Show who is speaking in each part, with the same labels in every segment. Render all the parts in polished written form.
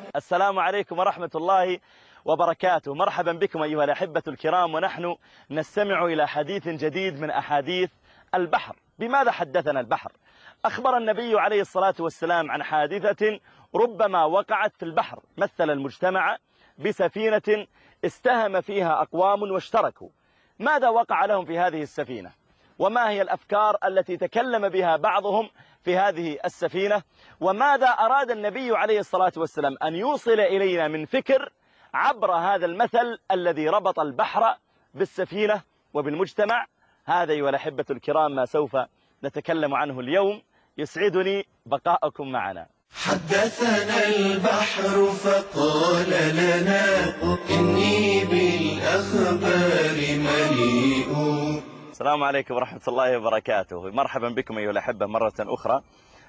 Speaker 1: السلام عليكم ورحمة الله وبركاته. مرحبا بكم أيها الأحبة الكرام، ونحن نستمع إلى حديث جديد من أحاديث البحر. بماذا حدثنا البحر؟ أخبر النبي عليه الصلاة والسلام عن حادثة ربما وقعت في البحر. مثل المجتمع بسفينة استهم فيها أقوام واشتركوا. ماذا وقع لهم في هذه السفينة؟ وما هي الأفكار التي تكلم بها بعضهم في هذه السفينة؟ وماذا أراد النبي عليه الصلاة والسلام أن يوصل إلينا من فكر عبر هذا المثل الذي ربط البحر بالسفينة وبالمجتمع؟ هذا أيها الأحبة الكرام ما سوف نتكلم عنه اليوم. يسعدني بقاءكم معنا.
Speaker 2: حدثنا البحر فقال لنا إني بالأخبار مليء.
Speaker 1: السلام عليكم ورحمة الله وبركاته. مرحبا بكم أيها الأحبة مرة أخرى.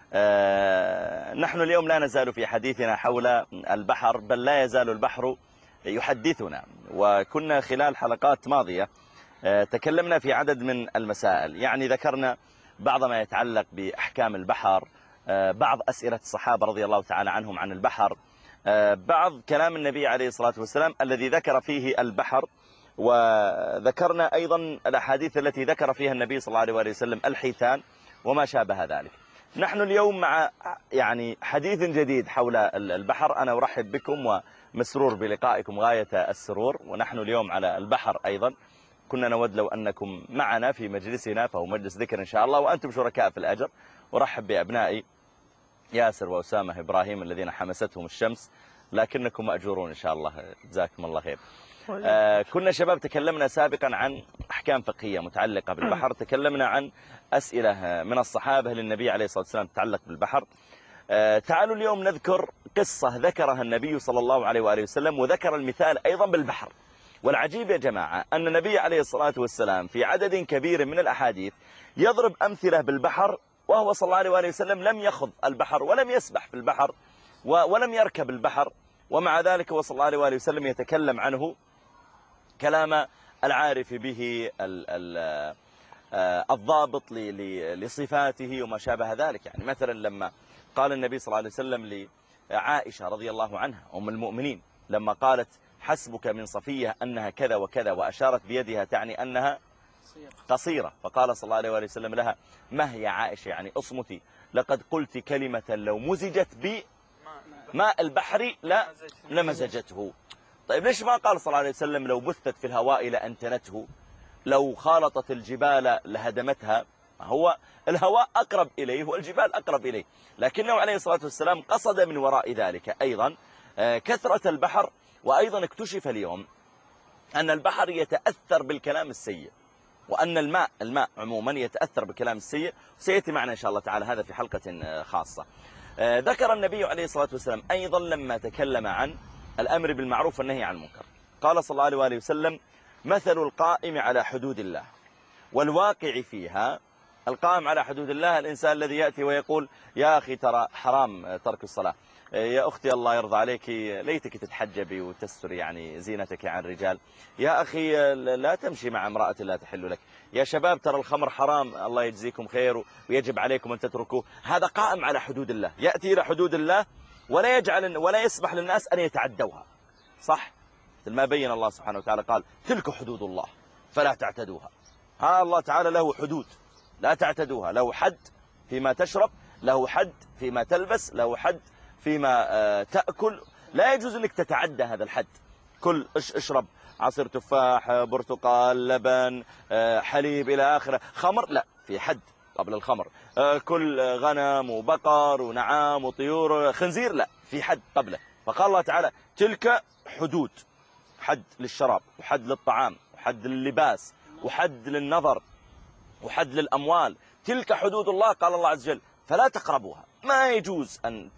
Speaker 1: نحن اليوم لا نزال في حديثنا حول البحر، بل لا يزال البحر يحدثنا. وكنا خلال حلقات ماضية تكلمنا في عدد من المسائل، يعني ذكرنا بعض ما يتعلق بأحكام البحر، بعض أسئلة الصحابة رضي الله تعالى عنهم عن البحر، بعض كلام النبي عليه الصلاة والسلام الذي ذكر فيه البحر، وذكرنا أيضا الأحاديث التي ذكر فيها النبي صلى الله عليه وسلم الحيتان وما شابه ذلك. نحن اليوم مع حديث جديد حول البحر. أنا أرحب بكم ومسرور بلقائكم غاية السرور، ونحن اليوم على البحر أيضا. كنا نود لو أنكم معنا في مجلسنا، فهو مجلس ذكر إن شاء الله، وأنتم شركاء في الأجر. أرحب بأبنائي ياسر وأسامة إبراهيم الذين حمستهم الشمس، لكنكم مأجورون إن شاء الله، جزاكم الله خير. كنا شباب تكلمنا سابقا عن أحكام فقهية متعلقة بالبحر، تكلمنا عن أسئلة من الصحابة للنبي عليه الصلاة والسلام تتعلق بالبحر. تعالوا اليوم نذكر قصة ذكرها النبي صلى الله عليه وآله وسلم، وذكر المثال أيضا بالبحر. والعجيب يا جماعة أن النبي عليه الصلاة والسلام في عدد كبير من الأحاديث يضرب أمثلة بالبحر، وهو صلى الله عليه وآله وسلم لم يخض البحر ولم يسبح في البحر ولم يركب البحر، ومع ذلك هو صلى الله عليه وآله وسلم يتكلم عنه كلام العارف به الضابط لصفاته وما شابه ذلك. يعني مثلا لما قال النبي صلى الله عليه وسلم لعائشة رضي الله عنها أم المؤمنين، لما قالت حسبك من صفية أنها كذا وكذا، وأشارت بيدها تعني أنها قصيرة، فقال صلى الله عليه وسلم لها ما هي عائشة، يعني اصمتي، لقد قلت كلمة لو مزجت بماء البحر لمزجته. طيب ليش ما قال صلى الله عليه وسلم لو بثت في الهواء لأنتنته، لو خالطت الجبال لهدمتها؟ هو الهواء أقرب إليه والجبال أقرب إليه، لكنه عليه الصلاة والسلام قصد من وراء ذلك أيضا كثرة البحر. وأيضا اكتشف اليوم أن البحر يتأثر بالكلام السيء، وأن الماء عموما يتأثر بالكلام السيء، سيأتي معنا إن شاء الله تعالى هذا في حلقة خاصة. ذكر النبي عليه الصلاة والسلام أيضا لما تكلم عن الأمر بالمعروف والنهي عن المنكر، قال صلى الله عليه وآله وسلم مثل القائم على حدود الله والواقع فيها. القائم على حدود الله الإنسان الذي يأتي ويقول يا أخي ترى حرام ترك الصلاة، يا أختي الله يرضى عليك ليتك تتحجبي وتستر يعني زينتك عن الرجال، يا أخي لا تمشي مع امرأة لا تحل لك، يا شباب ترى الخمر حرام الله يجزيكم خير ويجب عليكم أن تتركوه. هذا قائم على حدود الله، يأتي إلى حدود الله ولا يسمح للناس أن يتعدوها. صح؟ مثل ما بين الله سبحانه وتعالى قال تلك حدود الله فلا تعتدوها. الله تعالى له حدود لا تعتدوها، له حد فيما تشرب، له حد فيما تلبس، له حد فيما تأكل، لا يجوز لك تتعدى هذا الحد. كل اشرب عصير تفاح، برتقال، لبن، حليب إلى آخره. خمر لا، في حد قبل الخمر. كل غنم وبقر ونعام وطيور، خنزير لا، في حد قبله. فقال الله تعالى تلك حدود، حد للشراب وحد للطعام وحد لللباس وحد للنظر وحد للأموال، تلك حدود الله. قال الله عز وجل فلا تقربوها، ما يجوز أن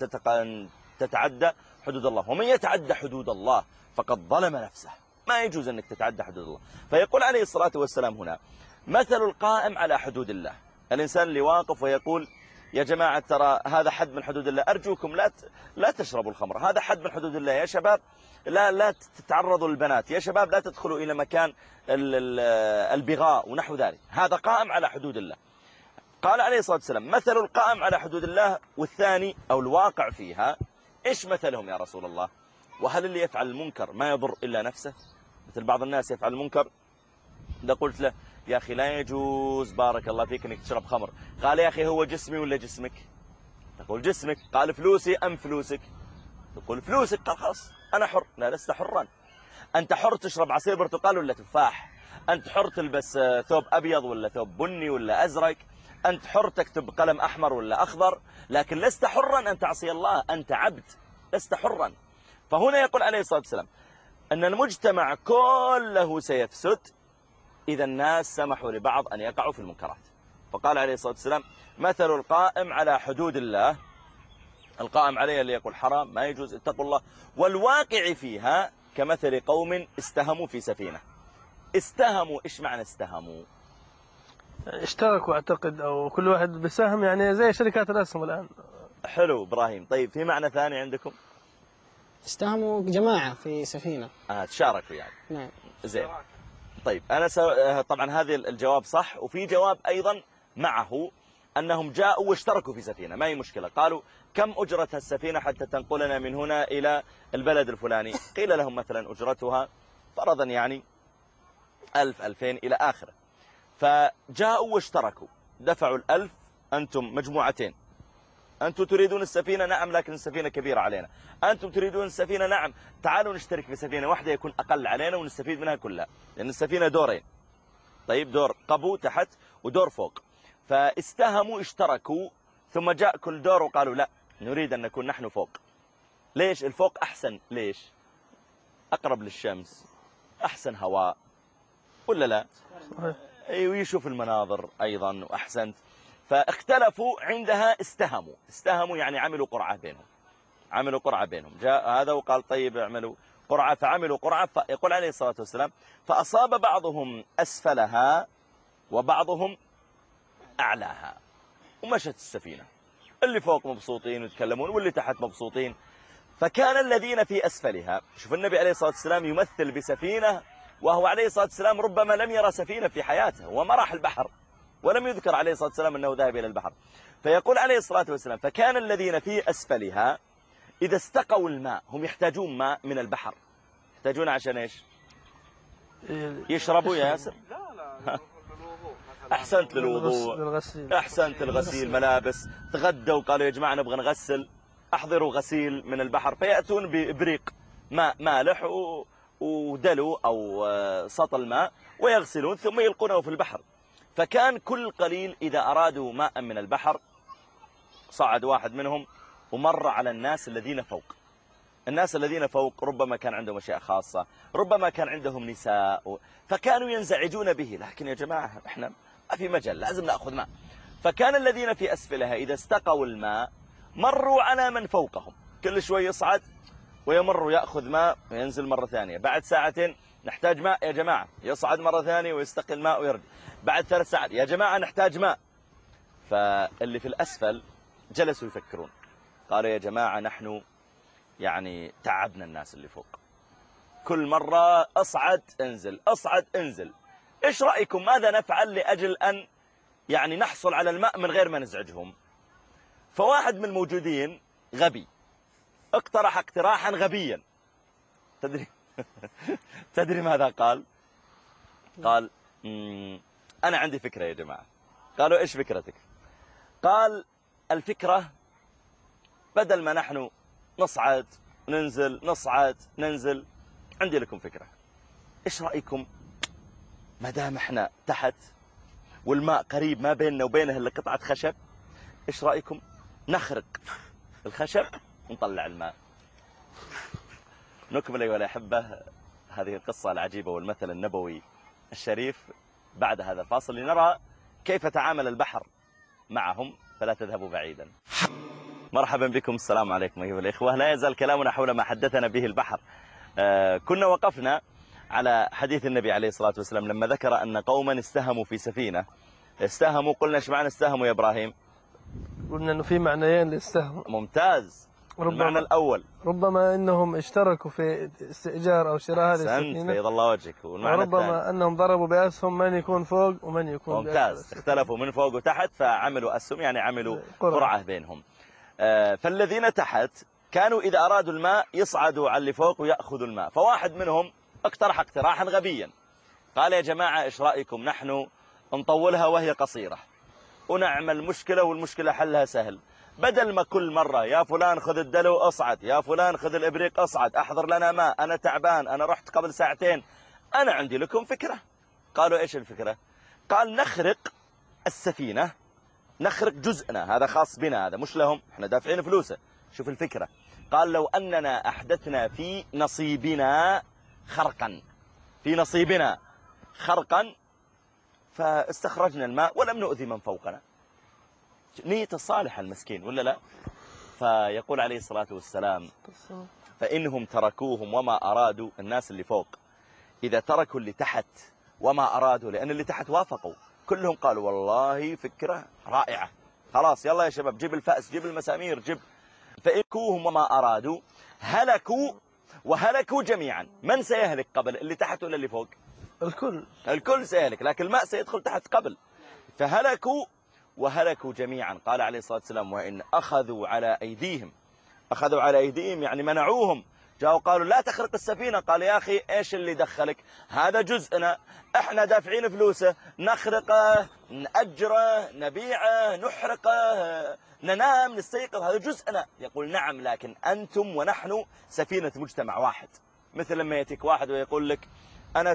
Speaker 1: تتعدى حدود الله، ومن يتعدى حدود الله فقد ظلم نفسه. ما يجوز أنك تتعدى حدود الله. فيقول عليه الصلاة والسلام هنا مثل القائم على حدود الله، الإنسان اللي واقف ويقول يا جماعة ترى هذا حد من حدود الله، أرجوكم لا تشربوا الخمر، هذا حد من حدود الله، يا شباب لا تتعرضوا للبنات، يا شباب لا تدخلوا إلى مكان البغاء ونحو ذلك. هذا قائم على حدود الله. قال عليه الصلاة والسلام مثل القائم على حدود الله والثاني أو الواقع فيها إيش مثلهم يا رسول الله؟ وهل اللي يفعل المنكر ما يضر إلا نفسه؟ مثل بعض الناس يفعل المنكر، إذا قلت له يا أخي لا يجوز بارك الله فيك أنك تشرب خمر، قال يا أخي هو جسمي ولا جسمك؟ تقول جسمك. قال فلوسي أم فلوسك؟ تقول فلوسك. قال خلاص أنا حر. لا، لست حرا. أنت حر تشرب عصير برتقال ولا تفاح، أنت حر تلبس ثوب أبيض ولا ثوب بني ولا أزرق، أنت حر تكتب قلم أحمر ولا أخضر، لكن لست حرا أن تعصي الله، أنت عبد، لست حرا. فهنا يقول عليه الصلاة والسلام أن المجتمع كله سيفسد إذا الناس سمحوا لبعض أن يقعوا في المنكرات. فقال عليه الصلاة والسلام مثل القائم على حدود الله، القائم عليها اللي يقول حرام ما يجوز اتقوا الله، والواقع فيها كمثل قوم استهموا في سفينة. استهموا، إيش معنى استهموا؟
Speaker 3: اشتركوا أعتقد، أو كل واحد بسهم، يعني زي شركات الأسهم الآن.
Speaker 1: حلو إبراهيم. طيب في معنى ثاني عندكم؟
Speaker 4: استهموا جماعة في سفينة.
Speaker 1: تشاركوا يعني.
Speaker 4: نعم.
Speaker 1: زين. طيب أنا طبعا هذه الجواب صح، وفي جواب أيضا معه أنهم جاءوا واشتركوا في سفينة، ما هي مشكلة. قالوا كم أجرة السفينة حتى تنقلنا من هنا إلى البلد الفلاني؟ قيل لهم مثلا أجرتها فرضا يعني 1000 2000 إلى آخره. فجاءوا واشتركوا، دفعوا 1000. أنتم مجموعتين، أنتم تريدون السفينة؟ نعم، لكن السفينة كبيرة علينا. أنتم تريدون السفينة؟ نعم، تعالوا نشترك في سفينة واحدة يكون أقل علينا ونستفيد منها كلها، لأن السفينة دورين. طيب دور قبو تحت ودور فوق. فاستهموا، اشتركوا، ثم جاء كل دور وقالوا لا، نريد أن نكون نحن فوق. ليش الفوق أحسن؟ ليش؟ أقرب للشمس، أحسن هواء، ولا لا؟ ويشوف المناظر أيضا وأحسنت. فاختلفوا عندها، استهموا يعني عملوا قرعة بينهم، عملوا قرعة بينهم. جاء هذا وقال طيب اعملوا قرعة، فعملوا قرعة. فيقول عليه الصلاة والسلام فأصاب بعضهم أسفلها وبعضهم أعلاها، ومشت السفينة، اللي فوق مبسوطين ويتكلمون واللي تحت مبسوطين. فكان الذين في أسفلها، شوف النبي عليه الصلاة والسلام يمثل بسفينة، وهو عليه الصلاة والسلام ربما لم يرى سفينة في حياته وما راح البحر، ولم يذكر عليه الصلاة والسلام أنه ذهب إلى البحر. فيقول عليه الصلاة والسلام فكان الذين في أسفلها إذا استقوا الماء، هم يحتاجون ماء من البحر، يحتاجون عشان إيش؟ يشربوا يا ياسر؟ أحسنت، للوضوء، أحسنت للغسيل، ملابس، تغدوا وقالوا يا جماعة نبغى نغسل، أحضروا غسيل من البحر. فيأتون بإبريق ماء مالح ودلو أو سطل ماء ويغسلون ثم يلقونه في البحر. فكان كل قليل إذا أرادوا ماء من البحر صعد واحد منهم ومر على الناس الذين فوق. الناس الذين فوق ربما كان عندهم أشياء خاصة، ربما كان عندهم نساء، فكانوا ينزعجون به. لكن يا جماعة احنا ما في مجال، لازم نأخذ ماء. فكان الذين في أسفلها إذا استقوا الماء مروا على من فوقهم، كل شوي يصعد ويمر ويأخذ ماء وينزل مرة ثانية. بعد ساعتين نحتاج ماء يا جماعة، يصعد مرة ثانية ويستقي الماء ويرجع. بعد 3 ساعات يا جماعة نحتاج ماء. فاللي في الأسفل جلسوا يفكرون، قالوا يا جماعة نحن يعني تعبنا الناس اللي فوق، كل مرة أصعد انزل أصعد انزل، إيش رأيكم ماذا نفعل لأجل أن يعني نحصل على الماء من غير ما نزعجهم؟ فواحد من الموجودين غبي اقترح اقتراحا غبيا. تدري ماذا قال؟ قال أنا عندي فكرة يا جماعة. قالوا إيش فكرتك؟ قال الفكرة بدل ما نحن نصعد ننزل نصعد ننزل، عندي لكم فكرة. إيش رأيكم ما دام احنا تحت والماء قريب ما بيننا وبينه إلا قطعة خشب، إيش رأيكم نخرق الخشب ونطلع الماء؟ نكمل أيها الأحبة هذه القصة العجيبة والمثل النبوي الشريف بعد هذا الفاصل لنرى كيف تعامل البحر معهم، فلا تذهبوا بعيدا. مرحبا بكم، السلام عليكم أيها الإخوة. لا يزال كلامنا حول ما حدثنا به البحر. كنا وقفنا على حديث النبي عليه الصلاة والسلام لما ذكر أن قوما استهموا في سفينة. استهموا، قلنا ايش معنى استهموا يا إبراهيم؟
Speaker 3: قلنا أنه في معنيين للسهم.
Speaker 1: ممتاز. المعنى الأول
Speaker 3: ربما أنهم اشتركوا في استئجار أو شراء هذه السفينة،
Speaker 1: فيض الله وجهك.
Speaker 3: وربما أنهم ضربوا بأسهم من يكون فوق ومن يكون
Speaker 1: ممتاز، اختلفوا من فوق وتحت فعملوا أسهم، يعني عملوا قرعة بينهم. فالذين تحت كانوا إذا أرادوا الماء يصعدوا على اللي فوق ويأخذوا الماء. فواحد منهم اقترح اقتراحا غبيا، قال يا جماعة إيش رأيكم نحن نطولها وهي قصيرة ونعمل مشكلة والمشكلة حلها سهل، بدل ما كل مرة يا فلان خذ الدلو أصعد، يا فلان خذ الإبريق أصعد، أحضر لنا ماء، أنا تعبان، أنا رحت قبل ساعتين، أنا عندي لكم فكرة. قالوا إيش الفكرة؟ قال نخرق السفينة، نخرق جزءنا، هذا خاص بنا، هذا مش لهم، احنا دافعين فلوسه. شوف الفكرة، قال لو أننا أحدثنا في نصيبنا خرقا، في نصيبنا خرقا فاستخرجنا الماء ولم نؤذي من فوقنا. نية الصالحة المسكين ولا لا؟ فيقول عليه الصلاة والسلام فإنهم تركوهم وما أرادوا، الناس اللي فوق إذا تركوا اللي تحت وما أرادوا، لأن اللي تحت وافقوا كلهم قالوا والله فكرة رائعة، خلاص يلا يا شباب جيب الفأس جيب المسامير جيب، فإنكوهم وما أرادوا هلكوا وهلكوا جميعا. من سيهلك قبل، اللي تحت ولا اللي فوق؟ الكل سيهلك، لكن الماء سيدخل تحت قبل. فهلكوا وهلكوا جميعا. قال عليه الصلاة والسلام وإن أخذوا على أيديهم، أخذوا على أيديهم يعني منعوهم، جاءوا قالوا لا تخرق السفينة، قال يا أخي إيش اللي دخلك، هذا جزءنا، احنا دافعين فلوسه، نخرقه نأجره نبيعه نحرقه ننام نستيقظ، هذا جزءنا. يقول نعم لكن أنتم ونحن سفينة مجتمع واحد. مثل لما يأتيك واحد ويقول لك أنا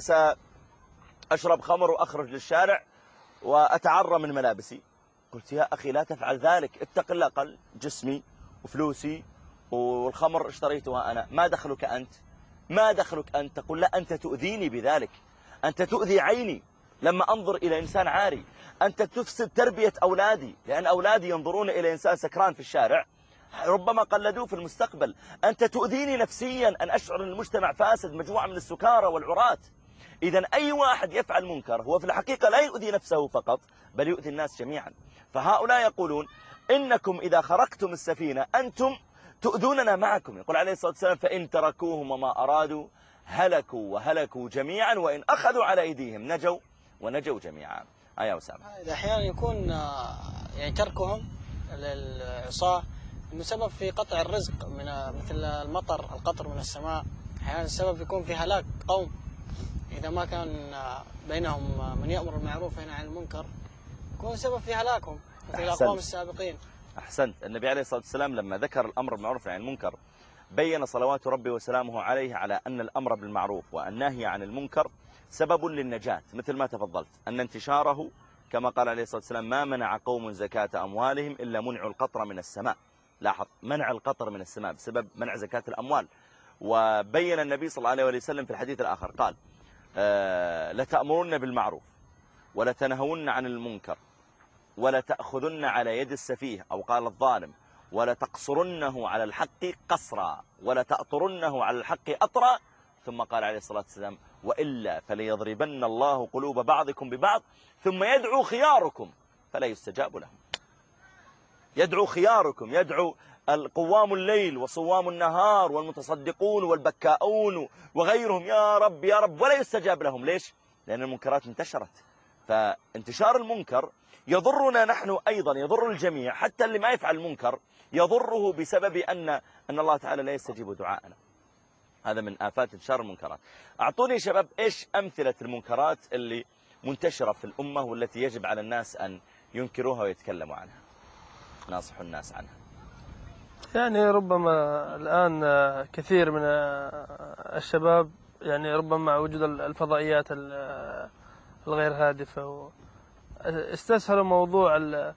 Speaker 1: سأشرب خمر وأخرج للشارع وأتعرى من ملابسي، قلت يا أخي لا تفعل ذلك، اتق الله. قال جسمي وفلوسي والخمر اشتريتها أنا، ما دخلك أنت، ما دخلك أنت. تقول لا أنت تؤذيني بذلك، أنت تؤذي عيني لما أنظر إلى إنسان عاري، أنت تفسد تربية أولادي، لأن أولادي ينظرون إلى إنسان سكران في الشارع ربما قلدوه في المستقبل. أنت تؤذيني نفسيا أن أشعر أن المجتمع فاسد، مجموعة من السكارى والعراة. إذا أي واحد يفعل منكر هو في الحقيقة لا يؤذي نفسه فقط بل يؤذي الناس جميعا. فهؤلاء يقولون إنكم إذا خرقتم السفينة أنتم تؤذوننا معكم. يقول عليه الصلاة والسلام فإن تركوهم وما أرادوا هلكوا وهلكوا جميعا وإن أخذوا على أيديهم نجوا ونجوا جميعا. يا أسامة،
Speaker 4: إذا أحيانا يكون يعني تركهم للعصاة المسبب في قطع الرزق، من مثل المطر، القطر من السماء، أحيانا السبب يكون في هلاك قوم إذا ما كان بينهم من يأمر بالمعروف وينهى عن المنكر، يكون سبب في هلاكهم مثل الأقوام السابقين.
Speaker 1: أحسنت. النبي عليه الصلاة والسلام لما ذكر الأمر بالمعروف والنهي عن المنكر بين صلوات ربي وسلامه عليه على أن الأمر بالمعروف والنهي عن المنكر سبب للنجاة، مثل ما تفضلت أن انتشاره كما قال عليه الصلاة والسلام ما منع قوم زكاة أموالهم إلا منعوا القطر من السماء. لاحظ، منع القطر من السماء بسبب منع زكاة الأموال. وبين النبي صلى الله عليه وسلم في الحديث الآخر قال لتأمرن بالمعروف ولتنهون عن المنكر ولتأخذن على يد السفيه، أو قال الظالم ولتقصرنه على الحق قصرا ولتأطرنه على الحق أطرا. ثم قال عليه الصلاة والسلام وإلا فليضربن الله قلوب بعضكم ببعض ثم يدعو خياركم فلا يستجاب لهم. يدعو خياركم، يدعو القوام الليل وصوام النهار والمتصدقون والبكاؤون وغيرهم يا رب يا رب، ولا يستجاب لهم. ليش؟ لأن المنكرات انتشرت. فانتشار المنكر يضرنا نحن أيضا، يضر الجميع، حتى اللي ما يفعل المنكر يضره بسبب أن الله تعالى لا يستجيب دعاءنا. هذا من آفات انتشار المنكرات. أعطوني يا شباب إيش أمثلة المنكرات اللي منتشرة في الأمة والتي يجب على الناس أن ينكروها ويتكلموا عنها، ناصحوا الناس عنها.
Speaker 3: يعني ربما الآن كثير من الشباب يعني ربما مع وجود الفضائيات الغير هادفة استسهلوا موضوع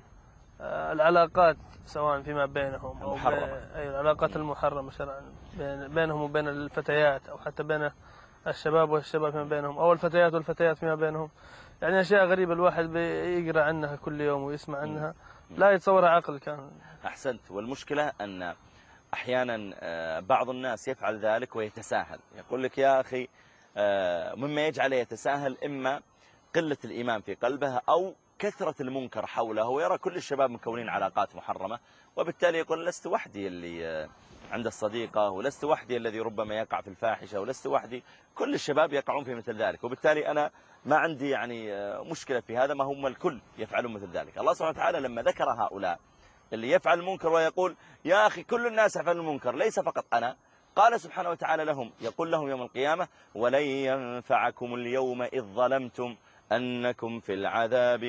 Speaker 3: العلاقات سواء فيما بينهم أو العلاقات المحرمة شرعا بينهم وبين الفتيات، أو حتى بين الشباب والشباب فيما بينهم، أو الفتيات والفتيات فيما بينهم. يعني أشياء غريبة الواحد بيقرأ عنها كل يوم ويسمع عنها لا يتصورها عقل كان.
Speaker 1: أحسنت. والمشكلة أن أحيانا بعض الناس يفعل ذلك ويتساهل. يقول لك يا أخي مما يجعل يتساهل إما قلة الإيمان في قلبه أو كثرة المنكر حوله، ويرى كل الشباب مكونين علاقات محرمة، وبالتالي يقول لست وحدي اللي عند الصديقة، ولست وحدي الذي ربما يقع في الفاحشة، ولست وحدي، كل الشباب يقعون في مثل ذلك، وبالتالي أنا ما عندي يعني مشكلة في هذا، ما هم الكل يفعلون مثل ذلك. الله سبحانه وتعالى لما ذكر هؤلاء اللي يفعل المنكر ويقول يا أخي كل الناس يفعل المنكر ليس فقط أنا. قال سبحانه وتعالى لهم، يقول لهم يوم القيامة ولن ينفعكم اليوم إذ ظلمتم أنكم في العذاب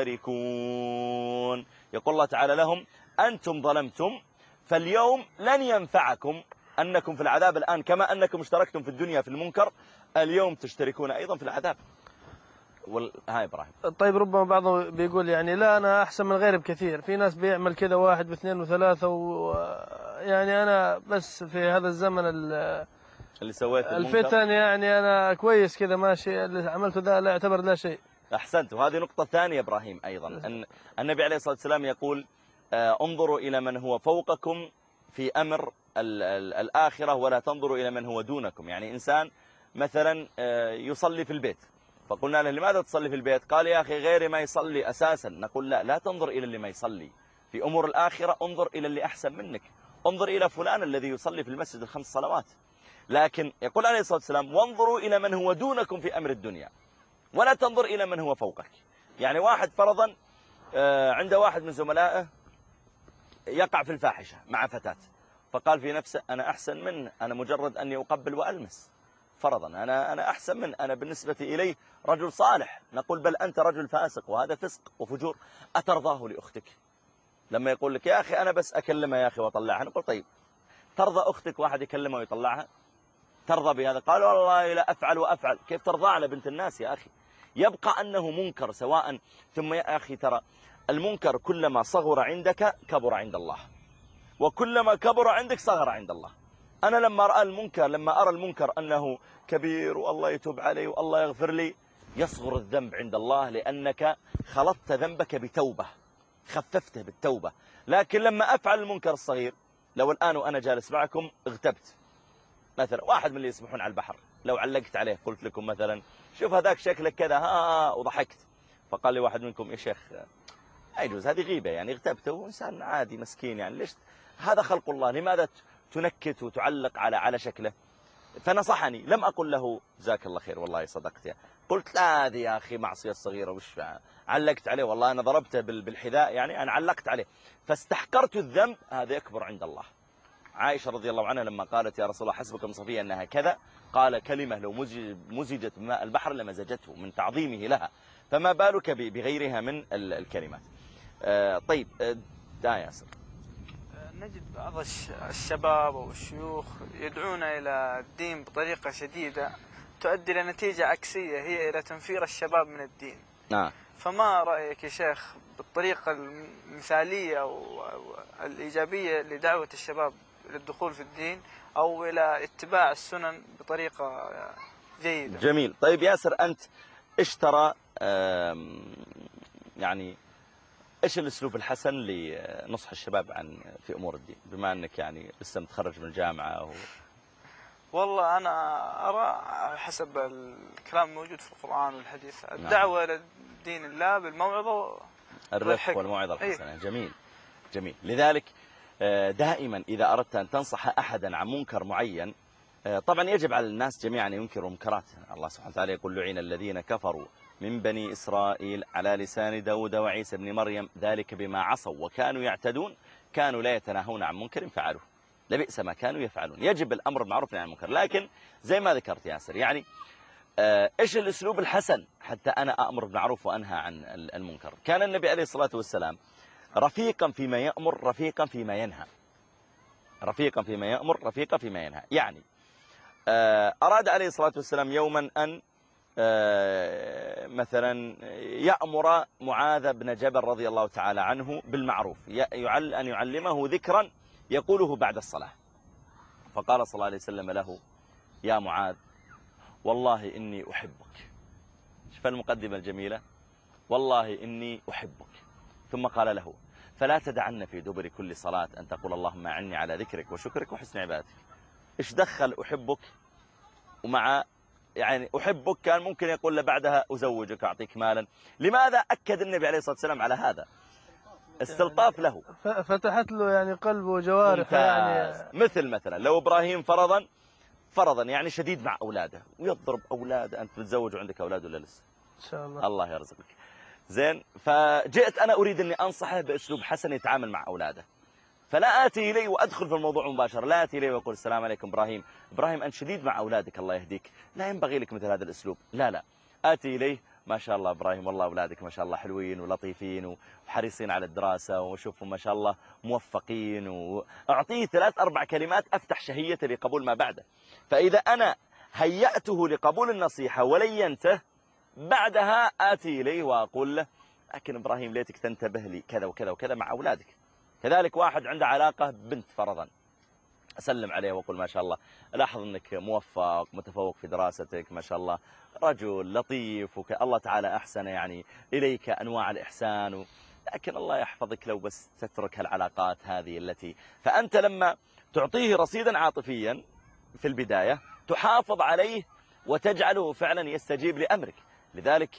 Speaker 1: مشتركون. يقول الله تعالى لهم أنتم ظلمتم، فاليوم لن ينفعكم أنكم في العذاب الآن، كما أنكم اشتركتم في الدنيا في المنكر اليوم تشتركون أيضا في العذاب. هاي إبراهيم.
Speaker 3: طيب ربما بعضهم بيقول يعني لا أنا أحسن من غيري بكثير، في ناس بيعمل كذا واحد واثنين وثلاثة يعني أنا بس في هذا الزمن
Speaker 1: اللي سويت المنكر
Speaker 3: الفتن يعني أنا كويس كذا ماشي، اللي عملته ذا لا يعتبر لا شيء.
Speaker 1: أحسنت. وهذه نقطة ثانية إبراهيم أيضا، أن النبي عليه الصلاة والسلام يقول انظروا إلى من هو فوقكم في أمر الآخرة ولا تنظروا إلى من هو دونكم. يعني إنسان مثلا يصلي في البيت، فقلنا له لماذا تصلي في البيت؟ قال يا أخي غيري ما يصلي أساسا. نقول لا تنظر إلى اللي ما يصلي في أمور الآخرة، انظر إلى اللي أحسن منك، انظر إلى فلان الذي يصلي في المسجد الخمس صلوات. لكن يقول عليه الصلاة والسلام وانظروا إلى من هو دونكم في أمر الدنيا ولا تنظر إلى من هو فوقك. يعني واحد فرضا عند واحد من زملائه يقع في الفاحشة مع فتاة، فقال في نفسه أنا أحسن منه، أنا مجرد أني أقبل وألمس فرضا، أنا أحسن منه، أنا بالنسبة إليه رجل صالح. نقول بل أنت رجل فاسق وهذا فسق وفجور. أترضاه لأختك؟ لما يقول لك يا أخي أنا بس أكلمها يا أخي وأطلعها، نقول طيب ترضى أختك واحد يكلمها ويطلعها؟ ترضى بهذا؟ قال والله لا أفعل وأفعل. كيف ترضى على بنت الناس يا أخي؟ يبقى أنه منكر سواء. ثم يا أخي ترى المنكر كلما صغر عندك كبر عند الله، وكلما كبر عندك صغر عند الله. أنا لما أرى المنكر أنه كبير والله يتوب علي والله يغفر لي، يصغر الذنب عند الله لأنك خلطت ذنبك بتوبة، خففته بالتوبة. لكن لما أفعل المنكر الصغير، لو الآن وأنا جالس معكم اغتبت مثلا واحد من اللي يسبحون على البحر، لو علقت عليه قلت لكم مثلا شوف هذاك شكلك كذا وضحكت، فقال لي واحد منكم يا شيخ لا يجوز، هذه غيبة، يعني اغتبته إنسان عادي مسكين، يعني ليش هذا خلق الله، لماذا تنكت وتعلق على شكله؟ فنصحني، لم أقل له جزاك الله خير والله صدقت يا. قلت لا هذه يا أخي معصية صغيرة وش علقت عليه، والله أنا ضربته بالحذاء، يعني أنا علقت عليه فاستحقرت الذنب، هذا يكبر عند الله. عائشة رضي الله عنها لما قالت يا رسول الله حسبك من صفية أنها كذا، قال كلمة لو مزجت بماء البحر لمزجته، من تعظيمه لها، فما بالك بغيرها من الكلمات. طيب دا ياسر.
Speaker 5: نجد بعض الشباب أو الشيوخ يدعون إلى الدين بطريقة شديدة تؤدي إلى نتيجة عكسية، هي إلى تنفير الشباب من الدين. فما رأيك يا شيخ بالطريقة المثالية أو الإيجابية لدعوة الشباب للدخول في الدين أو إلى اتباع السنن بطريقة جيدة؟
Speaker 1: جميل. طيب ياسر، أنت إيش ترى يعني إيش الأسلوب الحسن لنصح الشباب في أمور الدين، بما أنك يعني لسه متخرج من الجامعة
Speaker 5: والله أنا أرى حسب الكلام الموجود في القرآن والحديث الدعوة إلى دين الله بالموعظة
Speaker 1: الرفق والموعظة الحسنة. جميل جميل. لذلك دائما إذا أردت أن تنصح أحدا عن منكر معين، طبعا يجب على الناس جميعا أن ينكروا منكرات. الله سبحانه وتعالى يقول لعن الذين كفروا من بني إسرائيل على لسان داود وعيسى بن مريم ذلك بما عصوا وكانوا يعتدون كانوا لا يتناهون عن منكر فعلوه لبئس ما كانوا يفعلون. يجب الأمر بالمعروف والنهي عن المنكر، لكن زي ما ذكرت ياسر يعني إيش الأسلوب الحسن حتى أنا أأمر بالمعروف وأنهى عن المنكر؟ كان النبي عليه الصلاة والسلام رفيقا فيما يأمر رفيقا فيما ينهى، رفيقا فيما يأمر رفيقا فيما ينهى. يعني أراد عليه الصلاة والسلام يوما أن مثلا يأمر معاذ بن جبل رضي الله تعالى عنه بالمعروف، أن يعلمه ذكرا يقوله بعد الصلاة. فقال صلى الله عليه وسلم له يا معاذ والله إني أحبك. شوف المقدمة الجميلة، والله إني أحبك. ثم قال له فلا تدعن في دبر كل صلاة أن تقول اللهم أعني على ذكرك وشكرك وحسن عبادتك. إيش دخل أحبك ومع يعني أحبك كان ممكن يقول له بعدها أزوجك أعطيك مالا؟ لماذا أكد النبي عليه الصلاة والسلام على هذا؟ استلطاف له،
Speaker 3: فتحت له يعني قلبه وجوارحه. يعني
Speaker 1: مثلا لو إبراهيم فرضا يعني شديد مع أولاده ويضرب أولاده، أنت تتزوج وعندك أولاد ولا لسه؟
Speaker 3: إن شاء الله.
Speaker 1: الله يرزقك. زين. فجئت أنا أريد أني أنصحه بأسلوب حسن يتعامل مع أولاده، فلا آتي إليه وأدخل في الموضوع مباشرة، لا آتي إليه وأقول السلام عليكم إبراهيم أنت شديد مع أولادك الله يهديك، لا ينبغي لك مثل هذا الأسلوب، لا آتي إليه ما شاء الله إبراهيم والله أولادك ما شاء الله حلوين ولطيفين وحريصين على الدراسة وشوفوا ما شاء الله موفقين، وأعطيه 3-4 كلمات أفتح شهيته لقبول ما بعده. فإذا أنا هيأته لقبول النصيحة ولينته، بعدها آتي إليه وأقول له لكن إبراهيم ليتك تنتبه لي كذا وكذا وكذا مع أولادك. كذلك واحد عنده علاقة بنت فرضا، أسلم عليه وأقول ما شاء الله ألاحظ أنك موفق متفوق في دراستك ما شاء الله، رجل لطيف الله تعالى أحسن يعني إليك أنواع الإحسان، لكن الله يحفظك لو بس تترك العلاقات هذه التي. فأنت لما تعطيه رصيدا عاطفيا في البداية تحافظ عليه وتجعله فعلا يستجيب لأمرك. لذلك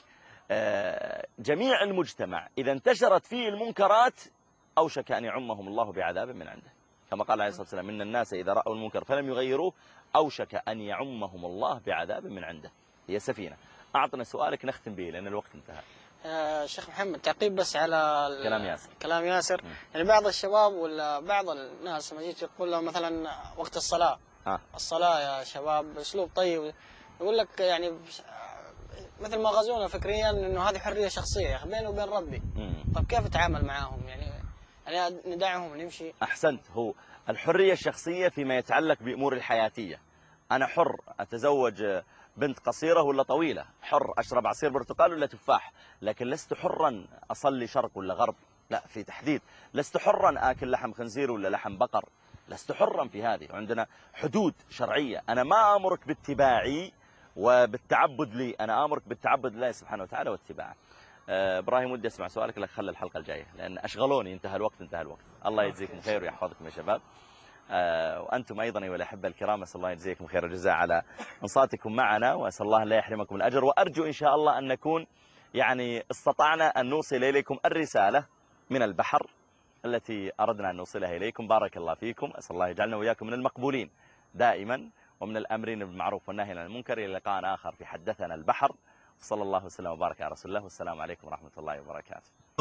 Speaker 1: جميع المجتمع إذا انتشرت فيه المنكرات أوشك أن يعمهم الله بعذاب من عنده، كما قال عليه الصلاة والسلام إن الناس إذا رأوا المنكر فلم يغيروه أوشك أن يعمهم الله بعذاب من عنده. هي سفينة. أعطنا سؤالك نختم به لأن الوقت انتهى.
Speaker 4: شيخ محمد تعقيب بس على كلام ياسر يعني بعض الشباب ولا بعض الناس لما جيت يقول لهم مثلا وقت الصلاة الصلاة يا شباب بأسلوب طيب، يقول لك يعني مثل ما غزونا فكريا إنه هذه حرية شخصية يا أخي بيني وبين ربي. طب كيف أتعامل معاهم يعني ندعهم نمشي؟ أحسنت.
Speaker 1: هو الحرية الشخصية فيما يتعلق بأمور الحياتية، أنا حر أتزوج بنت قصيرة ولا طويلة، حر أشرب عصير برتقال ولا تفاح، لكن لست حرا أصلي شرق ولا غرب، لا في تحديد. لست حرا آكل لحم خنزير ولا لحم بقر، لست حرا في هذه. عندنا حدود شرعية. أنا ما أمرك باتباعي وبالتعبد لي، أنا أمرك بالتعبد لله سبحانه وتعالى واتباعه. إبراهيم ودي أسمع سؤالك لك خلي الحلقة الجاية لأن أشغلوني، انتهى الوقت. الله يجزيكم خير ويحفظكم يا شباب. وأنتم أيضا أيها الأحبة الكرام أسأل الله يجزيكم خير الجزاء على انصاتكم معنا، وأسأل الله لا يحرمكم الأجر، وأرجو إن شاء الله أن نكون يعني استطعنا أن نوصل إليكم الرسالة من البحر التي أردنا أن نوصلها إليكم. بارك الله فيكم، أسأل الله يجعلنا وإياكم من المقبولين دائما ومن الأمرين بالمعروف والنهي عن المنكر. إلى لقاء آخر في حدثنا البحر. صلى الله وسلم وبارك على رسول الله، والسلام عليكم ورحمة الله وبركاته.